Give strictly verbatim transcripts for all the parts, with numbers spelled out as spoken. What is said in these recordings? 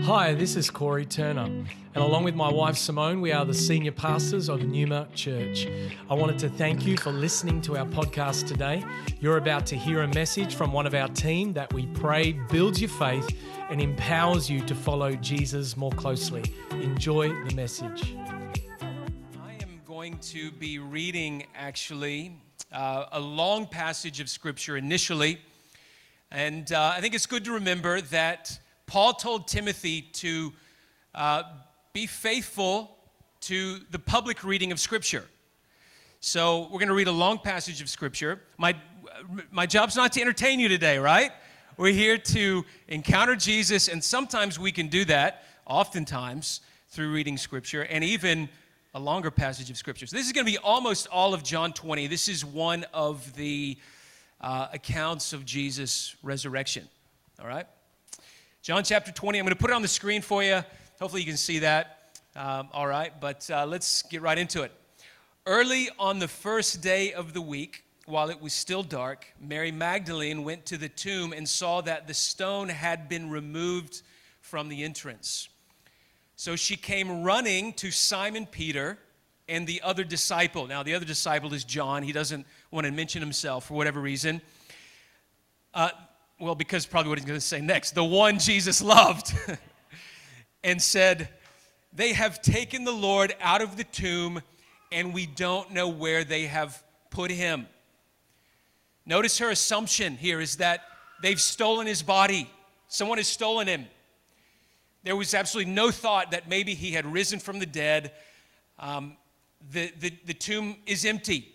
Hi, this is Corey Turner, and along with my wife Simone, we are the senior pastors of Numa Church. I wanted to thank you for listening to our podcast today. You're about to hear a message from one of our team that we pray builds your faith and empowers you to follow Jesus more closely. Enjoy the message. I am going to be reading, actually, uh, a long passage of Scripture initially, and uh, I think it's good to remember that Paul told Timothy to uh, be faithful to the public reading of Scripture. So we're going to read a long passage of Scripture. My, my job's not to entertain you today, right? We're here to encounter Jesus, and sometimes we can do that, oftentimes, through reading Scripture, and even a longer passage of Scripture. So this is going to be almost all of John twenty. This is one of the uh, accounts of Jesus' resurrection, all right? John chapter twenty, I'm going to put it on the screen for you. Hopefully you can see that. Um, all right, but uh, let's get right into it. Early on the first day of the week, while it was still dark, Mary Magdalene went to the tomb and saw that the stone had been removed from the entrance. So she came running to Simon Peter and the other disciple. Now, the other disciple is John. He doesn't want to mention himself for whatever reason. Uh, Well, because probably what he's going to say next, the one Jesus loved, and said, "They have taken the Lord out of the tomb, and we don't know where they have put him." Notice her assumption here is that they've stolen his body. Someone has stolen him. There was absolutely no thought that maybe he had risen from the dead. Um, the, the, the tomb is empty.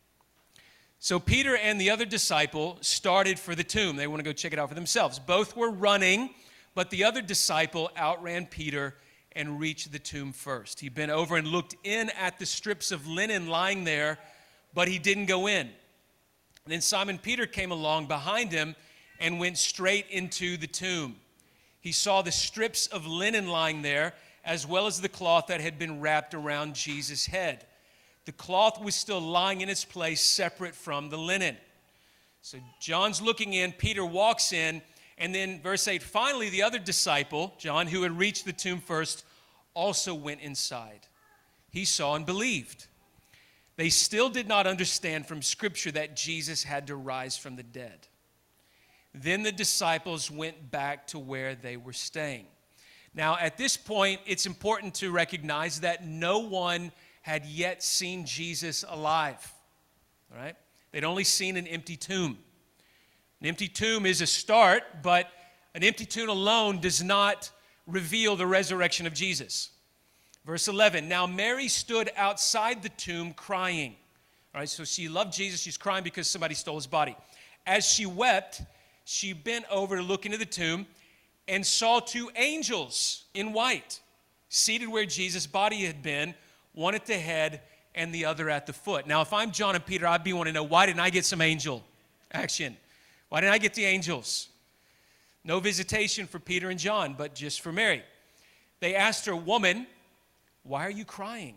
So Peter and the other disciple started for the tomb. They want to go check it out for themselves. Both were running, but the other disciple outran Peter and reached the tomb first. He bent over and looked in at the strips of linen lying there, but he didn't go in. And then Simon Peter came along behind him and went straight into the tomb. He saw the strips of linen lying there, as well as the cloth that had been wrapped around Jesus' head. The cloth was still lying in its place, separate from the linen. So John's looking in, Peter walks in, and then verse eight, finally the other disciple, John, who had reached the tomb first, also went inside. He saw and believed. They still did not understand from Scripture that Jesus had to rise from the dead. Then the disciples went back to where they were staying. Now, at this point, it's important to recognize that no one had yet seen Jesus alive, all right? They'd only seen an empty tomb. An empty tomb is a start, but an empty tomb alone does not reveal the resurrection of Jesus. Verse eleven, now Mary stood outside the tomb crying. All right, so she loved Jesus. She's crying because somebody stole his body. As she wept, she bent over to look into the tomb and saw two angels in white, seated where Jesus' body had been, one at the head and the other at the foot. Now, if I'm John and Peter, I'd be wanting to know, why didn't I get some angel action? Why didn't I get the angels? No visitation for Peter and John, but just for Mary. They asked her, woman, why are you crying?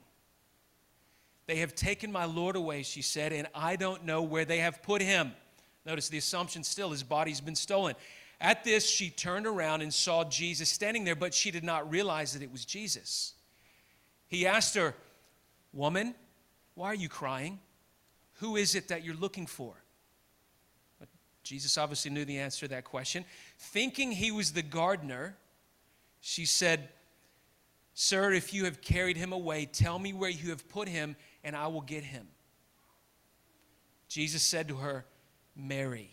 They have taken my Lord away, she said, and I don't know where they have put him. Notice the assumption still, his body's been stolen. At this, she turned around and saw Jesus standing there, but she did not realize that it was Jesus. He asked her, woman, why are you crying? Who is it that you're looking for? But Jesus obviously knew the answer to that question. Thinking he was the gardener, she said, sir, if you have carried him away, tell me where you have put him, and I will get him. Jesus said to her, Mary.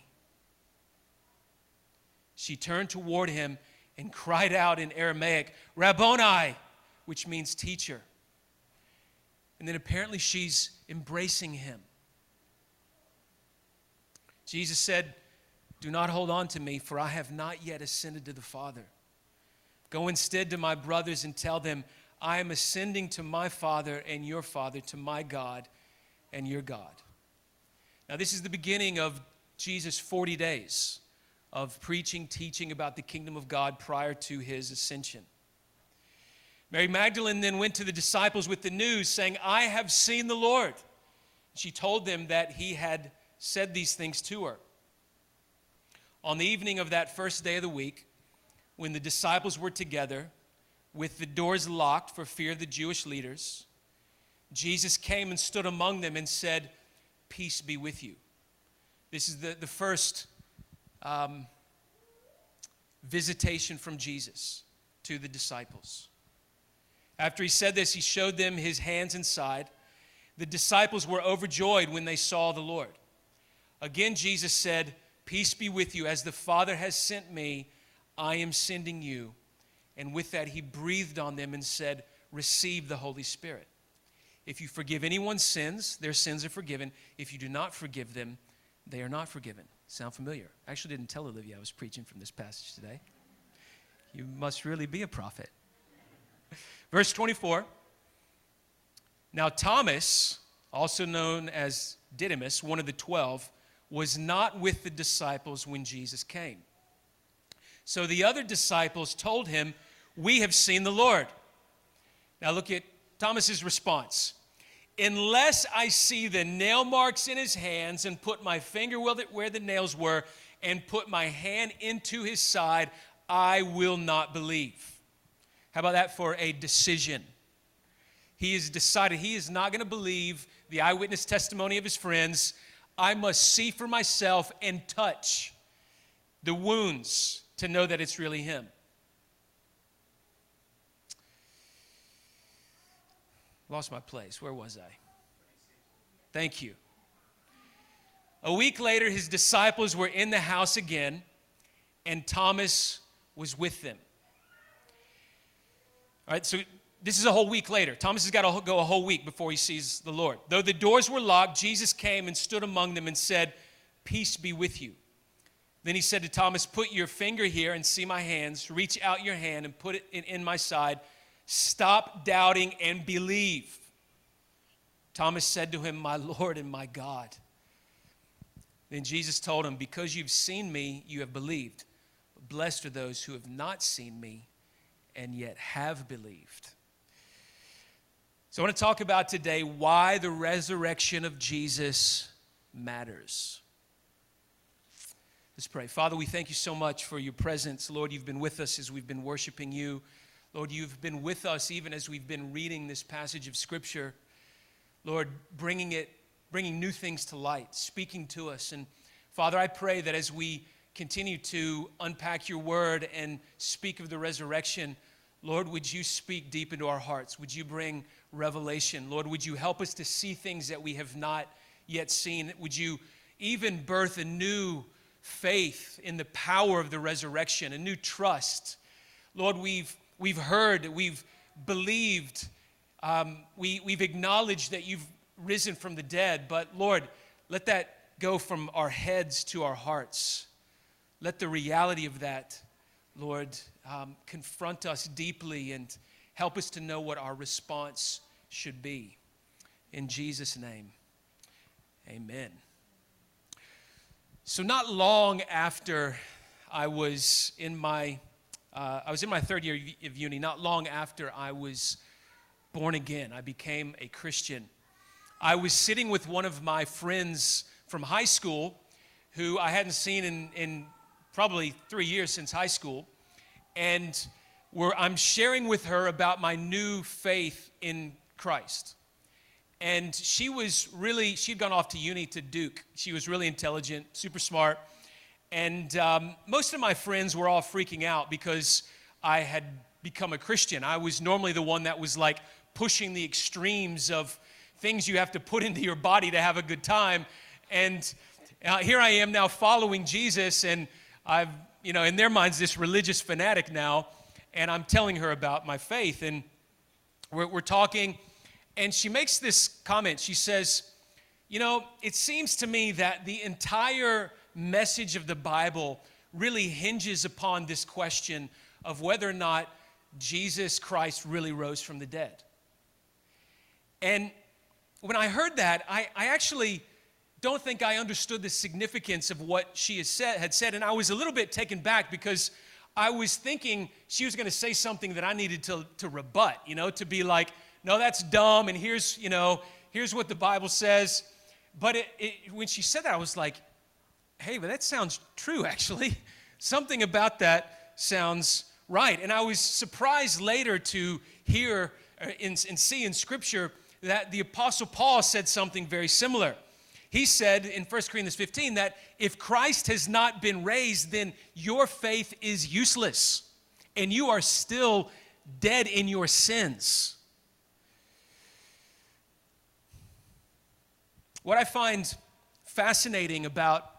She turned toward him and cried out in Aramaic, Rabboni, which means teacher. And then apparently she's embracing him. Jesus said, do not hold on to me, for I have not yet ascended to the Father. Go instead to my brothers and tell them, I am ascending to my Father and your Father, to my God and your God. Now this is the beginning of Jesus' forty days of preaching, teaching about the kingdom of God prior to his ascension. Mary Magdalene then went to the disciples with the news, saying, I have seen the Lord. She told them that he had said these things to her. On the evening of that first day of the week, when the disciples were together with the doors locked for fear of the Jewish leaders, Jesus came and stood among them and said, "Peace be with you." This is the, the first um, visitation from Jesus to the disciples. After he said this, he showed them his hands and side. The disciples were overjoyed when they saw the Lord. Again, Jesus said, "Peace be with you. As the Father has sent me, I am sending you." And with that, he breathed on them and said, "Receive the Holy Spirit. If you forgive anyone's sins, their sins are forgiven. If you do not forgive them, they are not forgiven." Sound familiar? I actually didn't tell Olivia I was preaching from this passage today. You must really be a prophet. Verse twenty-four. Now Thomas, also known as Didymus, one of the twelve, was not with the disciples when Jesus came. So the other disciples told him, "We have seen the Lord." Now look at Thomas's response. "Unless I see the nail marks in his hands and put my finger where the nails were and put my hand into his side, I will not believe." How about that for a decision? He has decided he is not going to believe the eyewitness testimony of his friends. I must see for myself and touch the wounds to know that it's really him. Lost my place. Where was I? Thank you. A week later, his disciples were in the house again, and Thomas was with them. All right, so this is a whole week later. Thomas has got to go a whole week before he sees the Lord. Though the doors were locked, Jesus came and stood among them and said, "Peace be with you." Then he said to Thomas, "Put your finger here and see my hands. Reach out your hand and put it in, in my side. Stop doubting and believe." Thomas said to him, "My Lord and my God." Then Jesus told him, "Because you've seen me, you have believed. Blessed are those who have not seen me and yet have believed." So I want to talk about today why the resurrection of Jesus matters. Let's pray. Father, we thank you so much for your presence. Lord, you've been with us as we've been worshiping you. Lord, you've been with us even as we've been reading this passage of Scripture. Lord, bringing it, bringing new things to light, speaking to us. And Father, I pray that as we continue to unpack your word and speak of the resurrection, Lord, would you speak deep into our hearts? Would you bring revelation? Lord, would you help us to see things that we have not yet seen? Would you even birth a new faith in the power of the resurrection, a new trust? Lord, we've we've heard, we've believed, um, we, we've acknowledged that you've risen from the dead, but Lord, let that go from our heads to our hearts. Let the reality of that, Lord, um, confront us deeply and help us to know what our response should be. In Jesus' name, amen. So not long after I was in my, uh, I was in my third year of uni, not long after I was born again, I became a Christian. I was sitting with one of my friends from high school who I hadn't seen in, in probably three years since high school. And where I'm sharing with her about my new faith in Christ. And she was really, she'd gone off to uni to Duke. She was really intelligent, super smart. And um, most of my friends were all freaking out because I had become a Christian. I was normally the one that was like pushing the extremes of things you have to put into your body to have a good time. And uh, here I am now following Jesus, and I've, you know, in their minds, this religious fanatic now, and I'm telling her about my faith, and we're, we're talking, and she makes this comment. She says, you know, it seems to me that the entire message of the Bible really hinges upon this question of whether or not Jesus Christ really rose from the dead. And when I heard that, I, I actually don't think I understood the significance of what she has said, had said, and I was a little bit taken back because I was thinking she was going to say something that I needed to, to rebut, you know, to be like, no, that's dumb, and here's, you know, here's what the Bible says. But it, it, when she said that, I was like, hey, but that sounds true, actually. Something about that sounds right. And I was surprised later to hear and see in Scripture that the Apostle Paul said something very similar. He said in First Corinthians fifteen that if Christ has not been raised, then your faith is useless and you are still dead in your sins. What I find fascinating about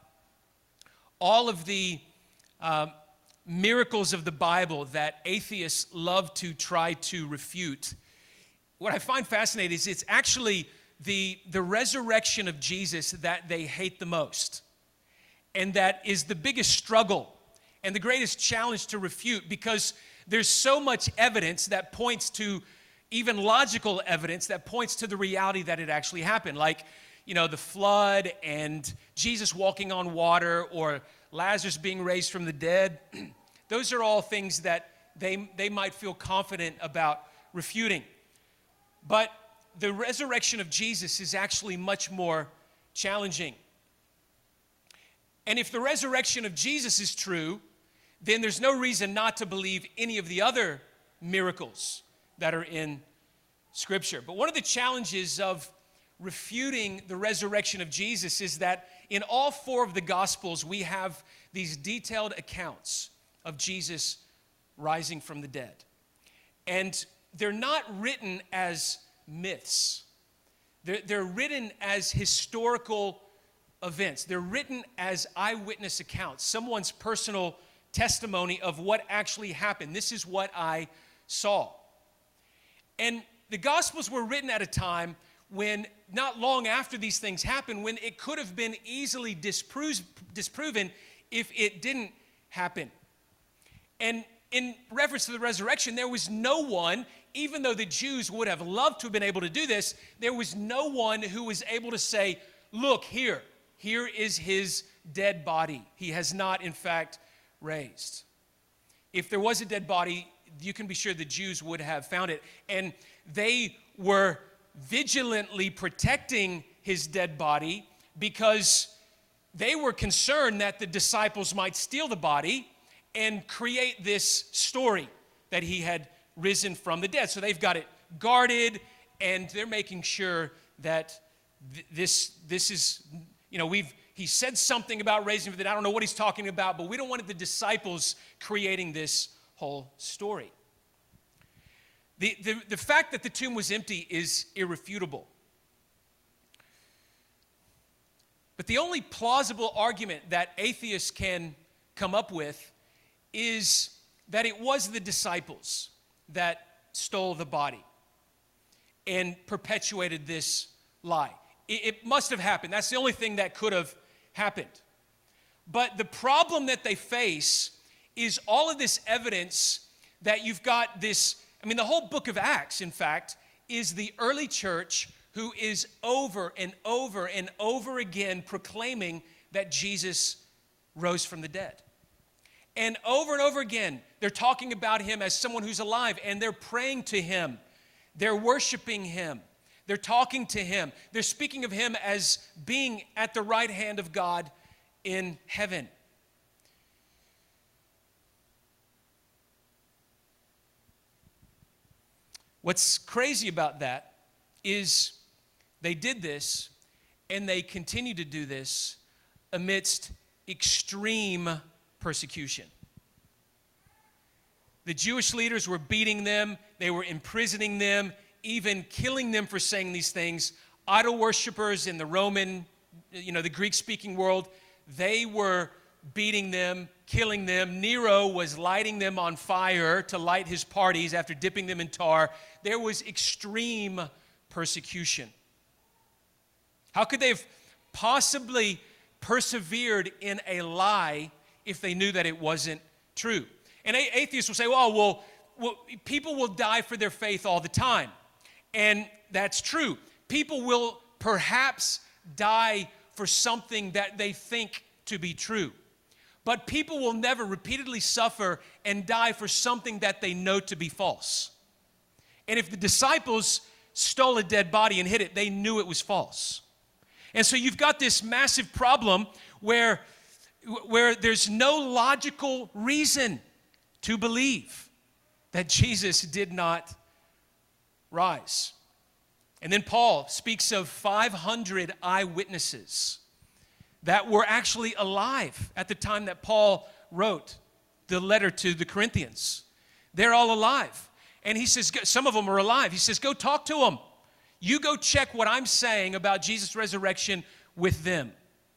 all of the uh, miracles of the Bible that atheists love to try to refute, what I find fascinating is it's actually the, the resurrection of Jesus that they hate the most. And that is the biggest struggle and the greatest challenge to refute, because there's so much evidence that points to, even logical evidence that points to the reality that it actually happened. Like, you know, the flood and Jesus walking on water, or Lazarus being raised from the dead. Those are all things that they, they might feel confident about refuting. But the resurrection of Jesus is actually much more challenging. And if the resurrection of Jesus is true, then there's no reason not to believe any of the other miracles that are in Scripture. But one of the challenges of refuting the resurrection of Jesus is that in all four of the Gospels, we have these detailed accounts of Jesus rising from the dead. And they're not written as myths. They're, they're written as historical events. They're written as eyewitness accounts, someone's personal testimony of what actually happened. This is what I saw. And the Gospels were written at a time when, not long after these things happened, when it could have been easily dispro- disproven if it didn't happen. And in reference to the resurrection, there was no one, even though the Jews would have loved to have been able to do this, there was no one who was able to say, look, here, here is his dead body. He has not, in fact, raised. If there was a dead body, you can be sure the Jews would have found it. And they were vigilantly protecting his dead body because they were concerned that the disciples might steal the body and create this story that he had risen from the dead. So they've got it guarded, and they're making sure that th- this, this is, you know, we've, he said something about raising from the dead. I don't know what he's talking about, but we don't want the disciples creating this whole story. The, the, the fact that the tomb was empty is irrefutable. But the only plausible argument that atheists can come up with is that it was the disciples that stole the body and perpetuated this lie. It, it must have happened. That's the only thing that could have happened. But the problem that they face is all of this evidence that you've got this, I mean, the whole book of Acts, in fact, is the early church who is over and over and over again proclaiming that Jesus rose from the dead. And over and over again, they're talking about him as someone who's alive, and they're praying to him. They're worshiping him. They're talking to him. They're speaking of him as being at the right hand of God in heaven. What's crazy about that is they did this, and they continue to do this amidst extreme persecution. The Jewish leaders were beating them, they were imprisoning them, even killing them for saying these things. Idol worshipers in the Roman, you know, the Greek-speaking world, they were beating them, killing them. Nero was lighting them on fire to light his parties after dipping them in tar. There was extreme persecution. How could they have possibly persevered in a lie if they knew that it wasn't true? And atheists will say, well, well, well, people will die for their faith all the time. And that's true. People will perhaps die for something that they think to be true. But people will never repeatedly suffer and die for something that they know to be false. And if the disciples stole a dead body and hid it, they knew it was false. And so you've got this massive problem where, where there's no logical reason to believe that Jesus did not rise. And then Paul speaks of five hundred eyewitnesses that were actually alive at the time that Paul wrote the letter to the Corinthians. They're all alive. And he says, some of them are alive. He says, go talk to them. You go check what I'm saying about Jesus' resurrection with them.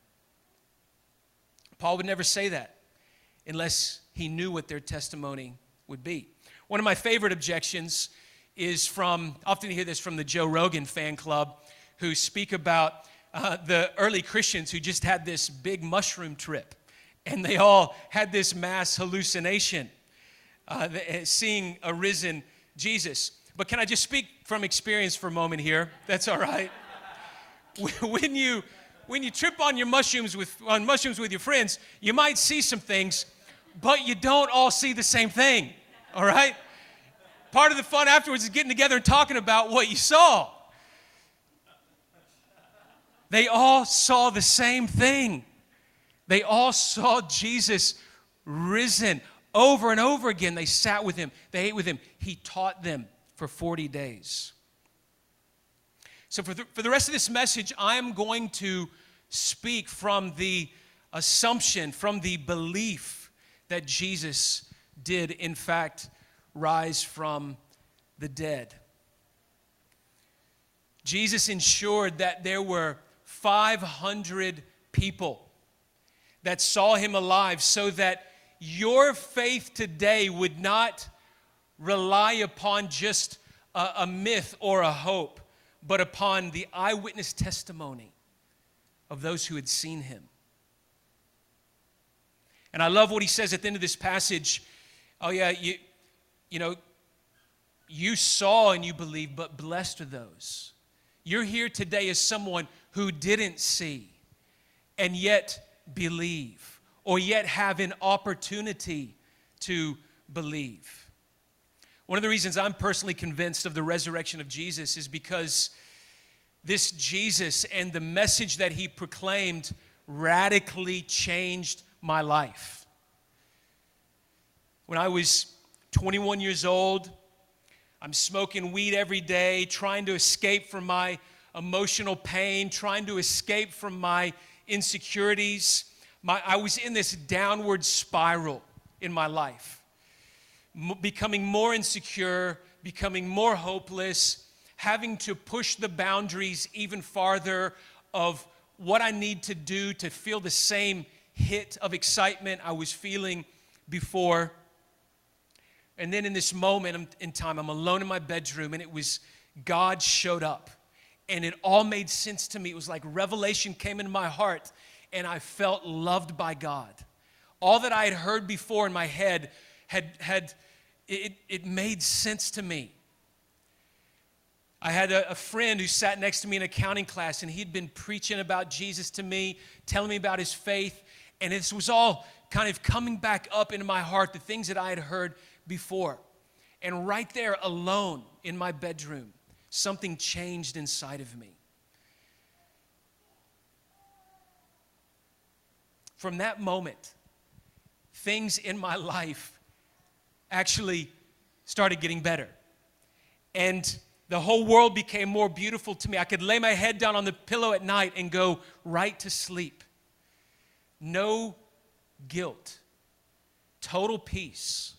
Paul would never say that unless he knew what their testimony would be. One of my favorite objections is from, often you hear this from the Joe Rogan fan club, who speak about uh, the early Christians who just had this big mushroom trip, and they all had this mass hallucination, uh, seeing a risen Jesus. But can I just speak from experience for a moment here? That's all right. When you when you trip on your mushrooms with on mushrooms with your friends, you might see some things, but you don't all see the same thing. All right? Part of the fun afterwards is getting together and talking about what you saw. They all saw the same thing. They all saw Jesus risen over and over again. They sat with him. They ate with him. He taught them for forty days. So for the, for the rest of this message, I'm going to speak from the assumption, from the belief that Jesus did, in fact, rise from the dead. Jesus ensured that there were five hundred people that saw him alive, so that your faith today would not rely upon just a, a myth or a hope, but upon the eyewitness testimony of those who had seen him. And I love what he says at the end of this passage. Oh yeah, you, you know, you saw and you believed, but blessed are those. You're here today as someone who didn't see and yet believe, or yet have an opportunity to believe. One of the reasons I'm personally convinced of the resurrection of Jesus is because this Jesus and the message that he proclaimed radically changed my life. When I was twenty-one years old, I'm smoking weed every day, trying to escape from my emotional pain, trying to escape from my insecurities. My, I was in this downward spiral in my life, M- becoming more insecure, becoming more hopeless, having to push the boundaries even farther of what I need to do to feel the same hit of excitement I was feeling before. And then in this moment in time, I'm alone in my bedroom, and it was God showed up. And it all made sense to me. It was like revelation came into my heart, and I felt loved by God. All that I had heard before in my head had, had it, it made sense to me. I had a, a friend who sat next to me in accounting class, and he'd been preaching about Jesus to me, telling me about his faith, and this was all kind of coming back up into my heart, the things that I had heard before. And right there, alone in my bedroom, something changed inside of me. From that moment, things in my life actually started getting better. And the whole world became more beautiful to me. I could lay my head down on the pillow at night and go right to sleep. No guilt. Total peace.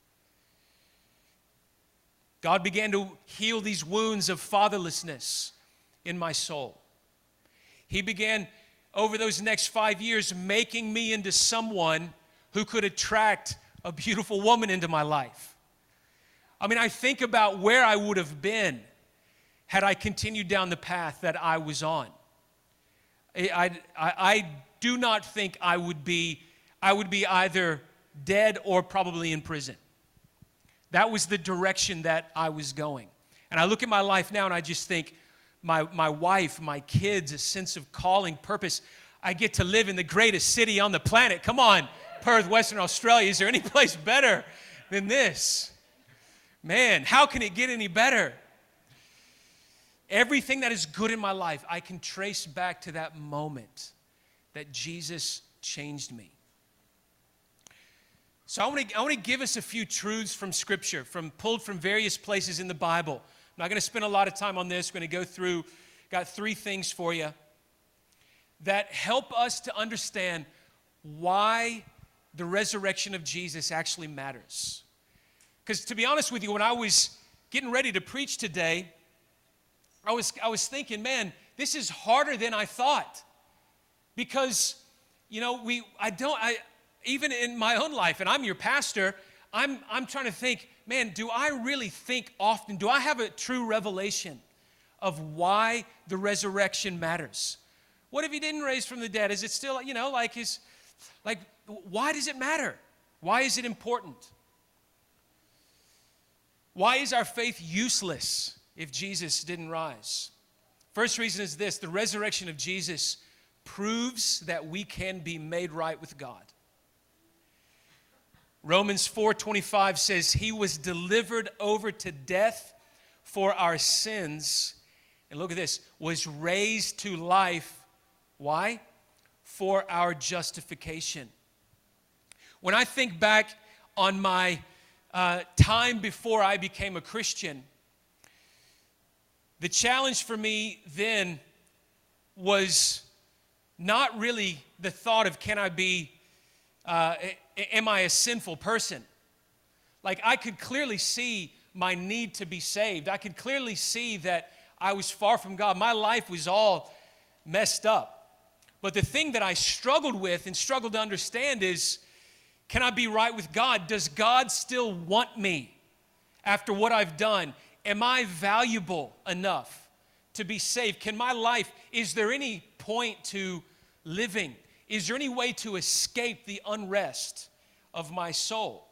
God began to heal these wounds of fatherlessness in my soul. He began, over those next five years, making me into someone who could attract a beautiful woman into my life. I mean, I think about where I would have been had I continued down the path that I was on. I, I, I do not think I would be, I would be either dead or probably in prison. That was the direction that I was going. And I look at my life now and I just think, my, my wife, my kids, a sense of calling, purpose. I get to live in the greatest city on the planet. Come on, Perth, Western Australia. Is there any place better than this? Man, how can it get any better? Everything that is good in my life, I can trace back to that moment that Jesus changed me. So I want to I want to give us a few truths from Scripture, from pulled from various places in the Bible. I'm not going to spend a lot of time on this. We're going to go through, got three things for you that help us to understand why the resurrection of Jesus actually matters. Because to be honest with you, when I was getting ready to preach today, I was, I was thinking, man, this is harder than I thought. Because, you know, we, I don't, I, even in my own life, and I'm your pastor, I'm, I'm trying to think, man, do I really think often, do I have a true revelation of why the resurrection matters? What if he didn't raise from the dead? Is it still, you know, like his, like, why does it matter? Why is it important? Why is our faith useless if Jesus didn't rise? First reason is this: the resurrection of Jesus proves that we can be made right with God. Romans four twenty-five says, he was delivered over to death for our sins. And look at this, was raised to life. Why? For our justification. When I think back on my uh, time before I became a Christian, the challenge for me then was not really the thought of, can I be, uh, am I a sinful person? Like, I could clearly see my need to be saved. I could clearly see that I was far from God. My life was all messed up. But the thing that I struggled with and struggled to understand is, can I be right with God? Does God still want me after what I've done? Am I valuable enough to be saved? Can my life, is there any point to living? Is there any way to escape the unrest of my soul?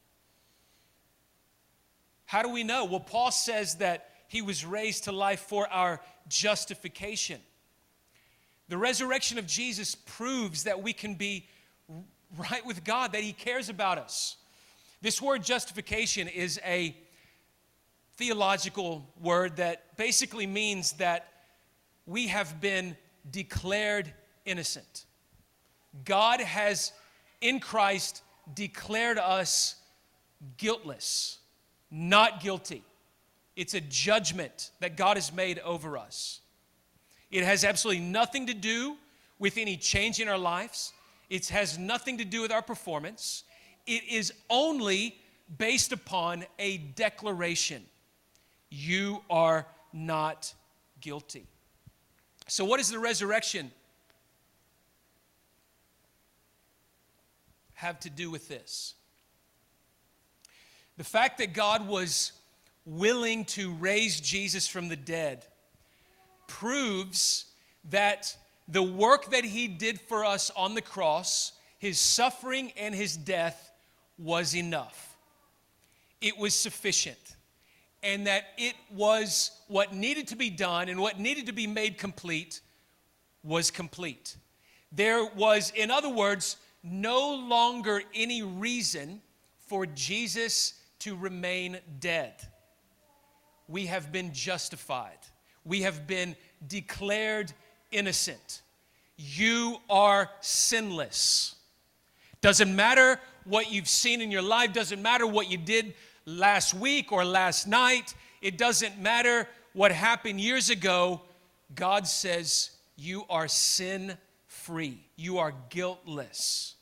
How do we know? Well, Paul says that he was raised to life for our justification. The resurrection of Jesus proves that we can be right with God, that he cares about us. This word justification is a theological word that basically means that we have been declared innocent. God has, in Christ, declared us guiltless, not guilty. It's a judgment that God has made over us. It has absolutely nothing to do with any change in our lives. It has nothing to do with our performance. It is only based upon a declaration. You are not guilty. So what does the resurrection have to do with this? The fact that God was willing to raise Jesus from the dead proves that the work that he did for us on the cross, his suffering and his death, was enough. It was sufficient. And that it was what needed to be done and what needed to be made complete was complete. There was, in other words, no longer any reason for Jesus to remain dead. We have been justified. We have been declared innocent. You are sinless. Doesn't matter what you've seen in your life. Doesn't matter what you did last week or last night. It doesn't matter what happened years ago. God says you are sin-free. You are guiltless.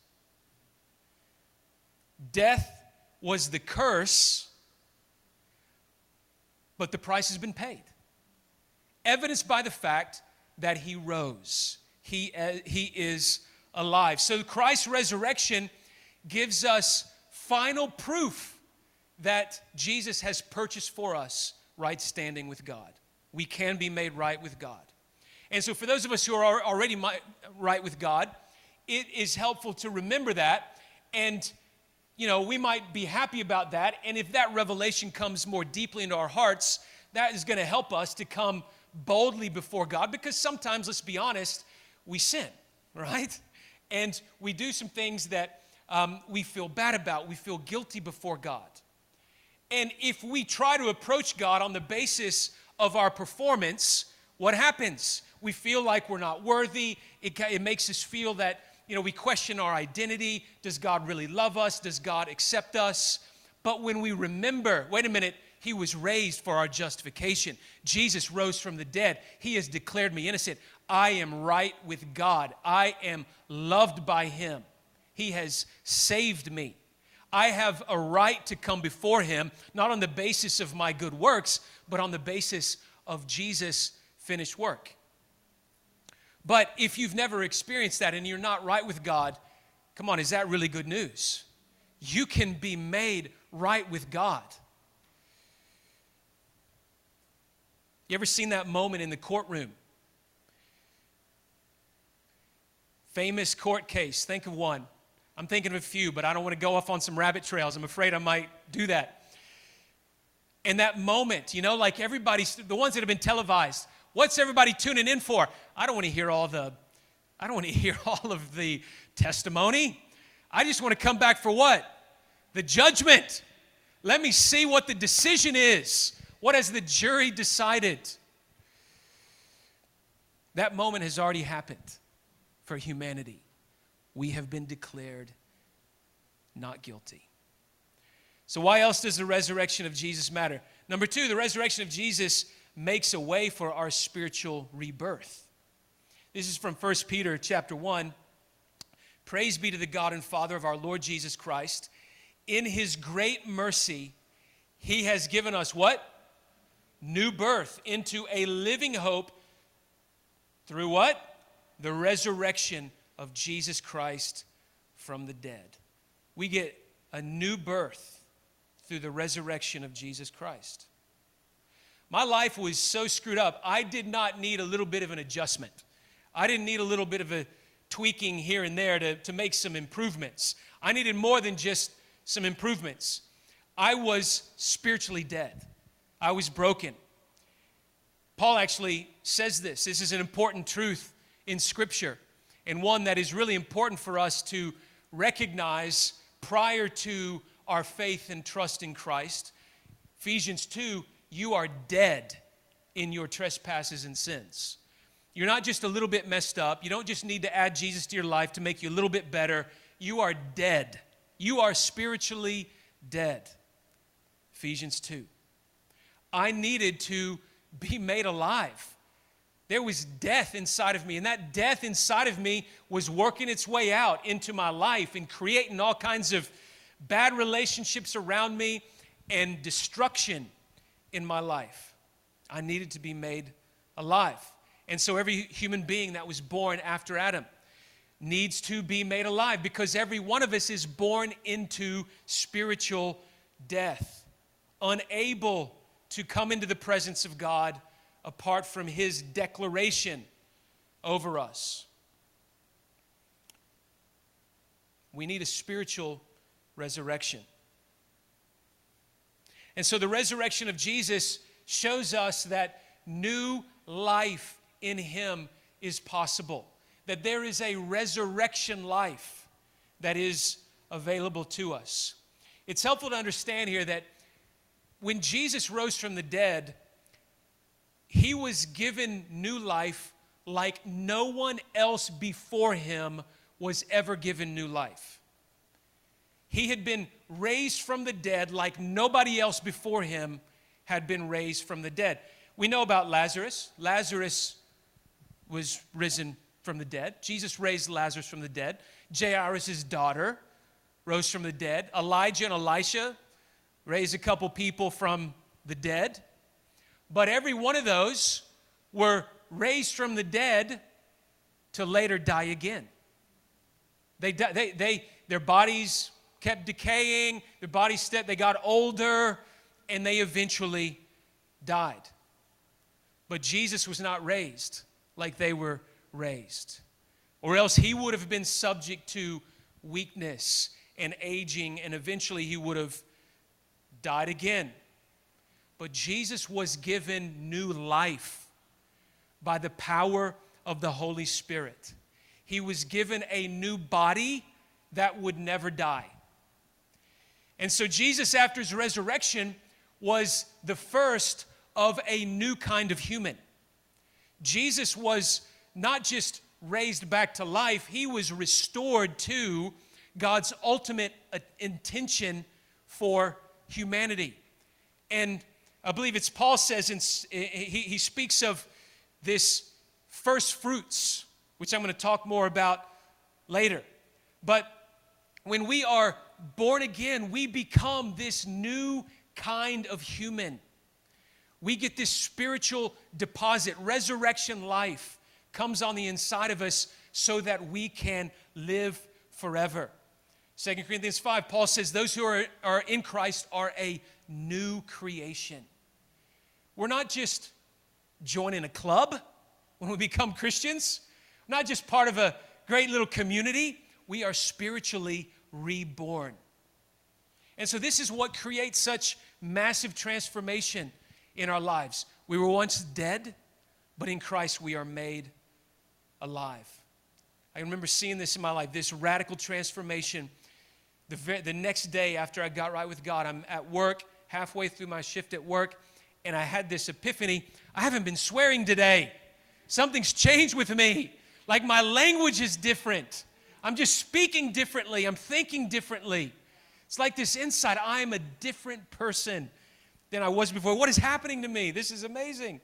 Death was the curse, but the price has been paid. Evidenced by the fact that he rose. He, uh, he is alive. So Christ's resurrection gives us final proof that Jesus has purchased for us right standing with God. We can be made right with God. And so for those of us who are already right with God, it is helpful to remember that. And, you know, we might be happy about that. And if that revelation comes more deeply into our hearts, that is going to help us to come boldly before God, because sometimes, let's be honest, we sin, right? And we do some things that um, we feel bad about. We feel guilty before God. And if we try to approach God on the basis of our performance, what happens? We feel like we're not worthy. It, it makes us feel that, you know, we question our identity. Does God really love us? Does God accept us? But when we remember, wait a minute, he was raised for our justification. Jesus rose from the dead. He has declared me innocent. I am right with God. I am loved by him. He has saved me. I have a right to come before him, not on the basis of my good works, but on the basis of Jesus' finished work. But if you've never experienced that and you're not right with God, come on, is that really good news? You can be made right with God. You ever seen that moment in the courtroom? Famous court case. Think of one. I'm thinking of a few, but I don't want to go off on some rabbit trails. I'm afraid I might do that. And that moment, you know, like everybody, the ones that have been televised, what's everybody tuning in for? I don't want to hear all the, I don't want to hear all of the testimony. I just want to come back for what? The judgment. Let me see what the decision is. What has the jury decided? That moment has already happened for humanity. We have been declared not guilty. So why else does the resurrection of Jesus matter? Number two, the resurrection of Jesus makes a way for our spiritual rebirth. This is from First Peter chapter one. Praise be to the God and Father of our Lord Jesus Christ. In his great mercy, he has given us what? New birth into a living hope through what? The resurrection of Jesus Christ from the dead. We get a new birth through the resurrection of Jesus Christ. My life was so screwed up, I did not need a little bit of an adjustment. I didn't need a little bit of a tweaking here and there to, to make some improvements. I needed more than just some improvements. I was spiritually dead. I was broken. Paul actually says this. This is an important truth in Scripture, and one that is really important for us to recognize prior to our faith and trust in Christ. Ephesians two, you are dead in your trespasses and sins. You're not just a little bit messed up. You don't just need to add Jesus to your life to make you a little bit better. You are dead. You are spiritually dead. Ephesians two. I needed to be made alive. There was death inside of me, and that death inside of me was working its way out into my life and creating all kinds of bad relationships around me and destruction in my life. I needed to be made alive. And so every human being that was born after Adam needs to be made alive, because every one of us is born into spiritual death, unable to come into the presence of God apart from his declaration over us. We need a spiritual resurrection. And so the resurrection of Jesus shows us that new life in him is possible, that there is a resurrection life that is available to us. It's helpful to understand here that when Jesus rose from the dead, he was given new life like no one else before him was ever given new life. He had been raised from the dead like nobody else before him had been raised from the dead. We know about Lazarus. Lazarus was risen from the dead. Jesus raised Lazarus from the dead. Jairus' daughter rose from the dead. Elijah and Elisha raised a couple people from the dead. But every one of those were raised from the dead to later die again. They, they, they, their bodies kept decaying, their bodies stepped, they got older, and they eventually died. But Jesus was not raised like they were raised, or else he would have been subject to weakness and aging, and eventually he would have died again. But Jesus was given new life by the power of the Holy Spirit. He was given a new body that would never die. And so Jesus, after his resurrection, was the first of a new kind of human. Jesus was not just raised back to life, he was restored to God's ultimate intention for humanity. And I believe it's Paul says, in, he, he speaks of this first fruits, which I'm going to talk more about later. But when we are born again, we become this new kind of human. We get this spiritual deposit. Resurrection life comes on the inside of us so that we can live forever. Second Corinthians five, Paul says, those who are, are in Christ are a new creation. We're not just joining a club when we become Christians. We're not just part of a great little community. We are spiritually reborn. And so this is what creates such massive transformation in our lives. We were once dead, but in Christ we are made alive. I remember seeing this in my life, this radical transformation. The, very, the next day after I got right with God, I'm at work, halfway through my shift at work, and I had this epiphany. I haven't been swearing today. Something's changed with me. Like my language is different. I'm just speaking differently. I'm thinking differently. It's like this insight. I am a different person than I was before. What is happening to me? This is amazing.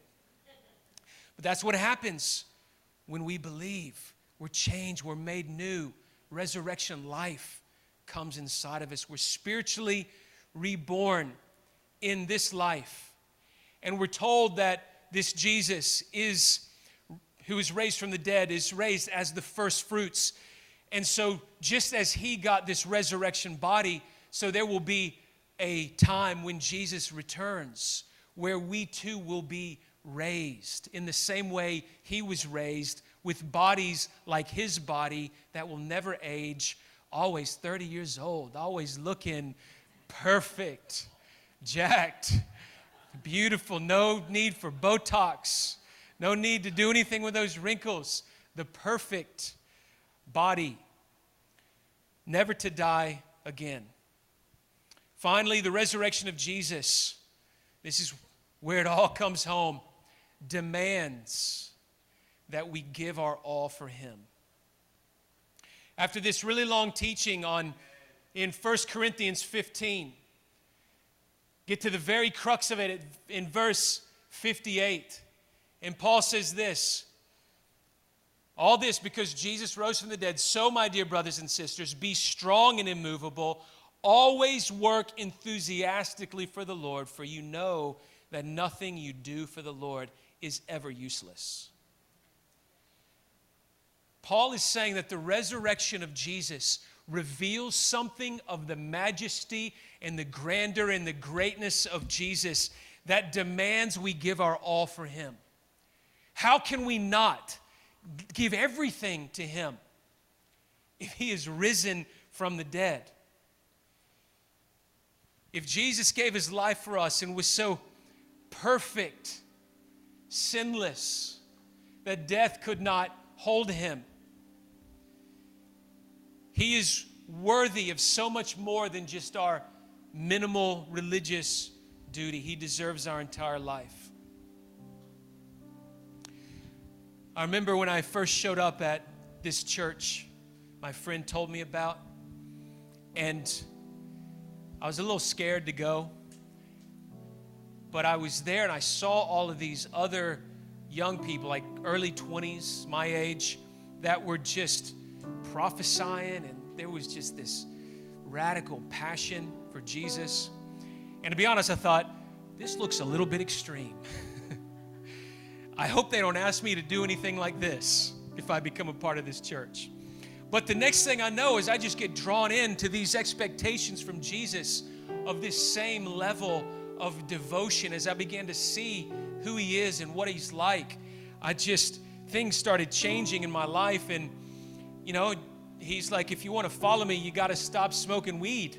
But that's what happens when we believe. We're changed. We're made new. Resurrection life comes inside of us. We're spiritually reborn in this life. And we're told that this Jesus is, who is raised from the dead, is raised as the first fruits. And so just as he got this resurrection body, so there will be a time when Jesus returns where we too will be raised in the same way he was raised, with bodies like his body that will never age, always thirty years old, always looking perfect, jacked, beautiful, no need for Botox, no need to do anything with those wrinkles, the perfect body, never to die again. Finally, the resurrection of Jesus, this is where it all comes home, demands that we give our all for him. After this really long teaching on in First Corinthians fifteen, get to the very crux of it in verse fifty-eight. And Paul says this, all this because Jesus rose from the dead. So, my dear brothers and sisters, be strong and immovable. Always work enthusiastically for the Lord, for you know that nothing you do for the Lord is ever useless. Paul is saying that the resurrection of Jesus reveals something of the majesty and the grandeur and the greatness of Jesus that demands we give our all for him. How can we not give everything to him if he is risen from the dead? If Jesus gave his life for us and was so perfect, sinless, that death could not hold him, he is worthy of so much more than just our minimal religious duty. He deserves our entire life. I remember when I first showed up at this church, my friend told me about, and I was a little scared to go. But I was there and I saw all of these other young people, like early twenties, my age, that were just prophesying, and there was just this radical passion for Jesus. And to be honest, I thought, this looks a little bit extreme. I hope they don't ask me to do anything like this if I become a part of this church. But the next thing I know is I just get drawn into these expectations from Jesus of this same level of devotion. As I began to see who he is and what he's like, I just, things started changing in my life. And, you know, he's like, if you want to follow me, you got to stop smoking weed.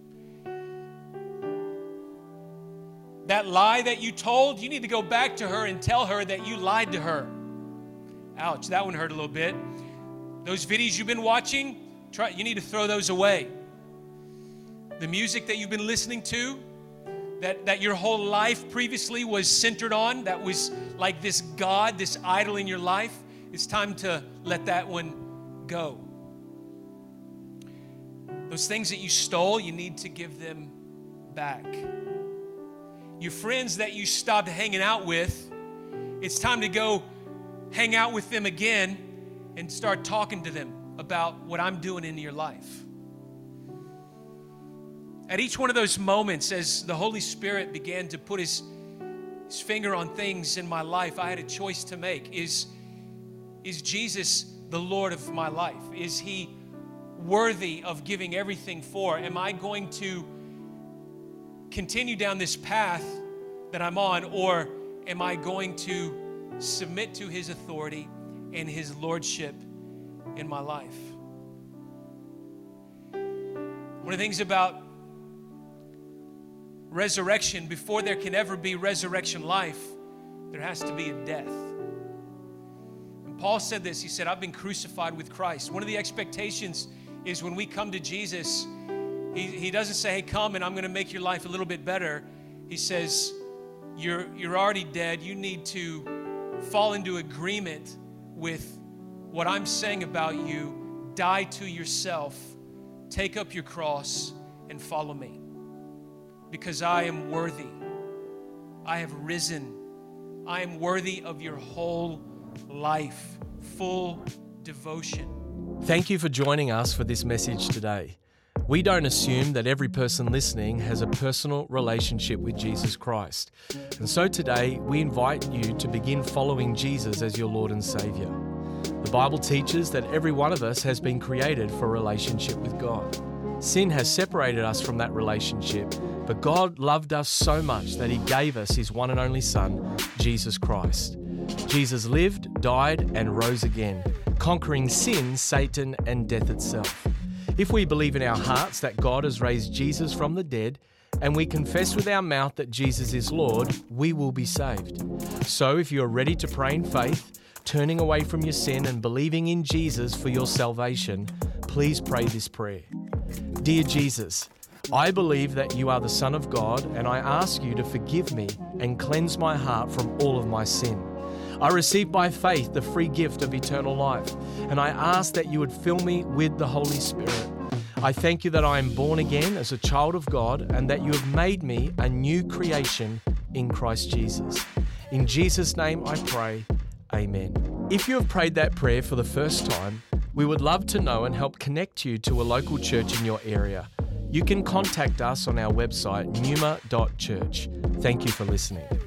That lie that you told, you need to go back to her and tell her that you lied to her. Ouch, that one hurt a little bit. Those videos you've been watching, try, you need to throw those away. The music that you've been listening to, that, that your whole life previously was centered on, that was like this God, this idol in your life, it's time to let that one go. Those things that you stole, you need to give them back. Your friends that you stopped hanging out with, it's time to go hang out with them again and start talking to them about what I'm doing in your life. At each one of those moments, as the Holy Spirit began to put his, his finger on things in my life, I had a choice to make. Is, is Jesus the Lord of my life? Is he worthy of giving everything for? Am I going to continue down this path that I'm on, or am I going to submit to his authority and his lordship in my life? One of the things about resurrection, before there can ever be resurrection life, there has to be a death. And Paul said this, he said, I've been crucified with Christ. One of the expectations is when we come to Jesus, he, he doesn't say, hey, come and I'm going to make your life a little bit better. He says, you're, you're already dead. You need to fall into agreement with what I'm saying about you. Die to yourself. Take up your cross and follow me. Because I am worthy. I have risen. I am worthy of your whole life. Full devotion. Thank you for joining us for this message today. We don't assume that every person listening has a personal relationship with Jesus Christ. And so today, we invite you to begin following Jesus as your Lord and Savior. The Bible teaches that every one of us has been created for a relationship with God. Sin has separated us from that relationship, but God loved us so much that he gave us his one and only Son, Jesus Christ. Jesus lived, died, and rose again, conquering sin, Satan, and death itself. If we believe in our hearts that God has raised Jesus from the dead, and we confess with our mouth that Jesus is Lord, we will be saved. So if you are ready to pray in faith, turning away from your sin and believing in Jesus for your salvation, please pray this prayer. Dear Jesus, I believe that you are the Son of God, and I ask you to forgive me and cleanse my heart from all of my sin. I receive by faith the free gift of eternal life, and I ask that you would fill me with the Holy Spirit. I thank you that I am born again as a child of God, and that you have made me a new creation in Christ Jesus. In Jesus' name I pray, amen. If you have prayed that prayer for the first time, we would love to know and help connect you to a local church in your area. You can contact us on our website, pneuma dot church. Thank you for listening.